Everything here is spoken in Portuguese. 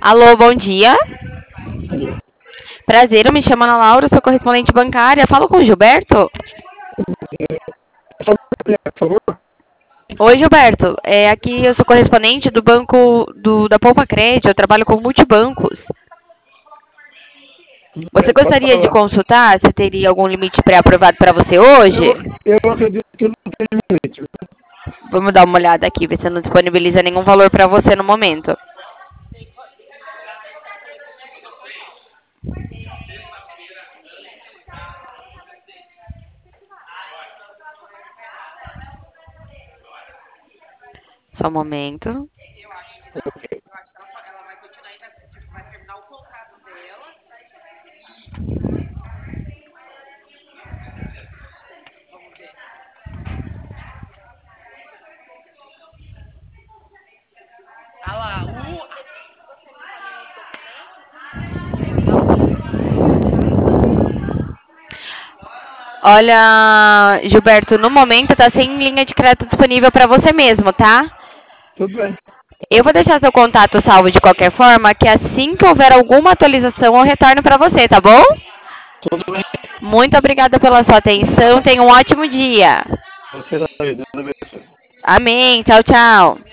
Alô, bom dia. Prazer, eu me chamo Ana Laura, sou correspondente bancária. Falo com o Gilberto? Por favor. Oi, Gilberto. Aqui eu sou correspondente do banco da Poupa Crédito. Eu trabalho com multibancos. Tudo Você bem, pode gostaria de falar. consultar se teria algum limite pré-aprovado para você hoje? Eu acredito que eu não tenho limite. Vamos dar uma olhada aqui, ver se não disponibiliza nenhum valor para você no momento. Só um momento. Olha, Gilberto, no momento tá sem linha de crédito disponível para você mesmo, tá? Tudo bem. Eu vou deixar seu contato salvo de qualquer forma, que assim que houver alguma atualização eu retorno para você, tá bom? Tudo bem. Muito obrigada pela sua atenção. Tenha um ótimo dia. Você está aí, Deus abençoe. Amém. Tchau, tchau.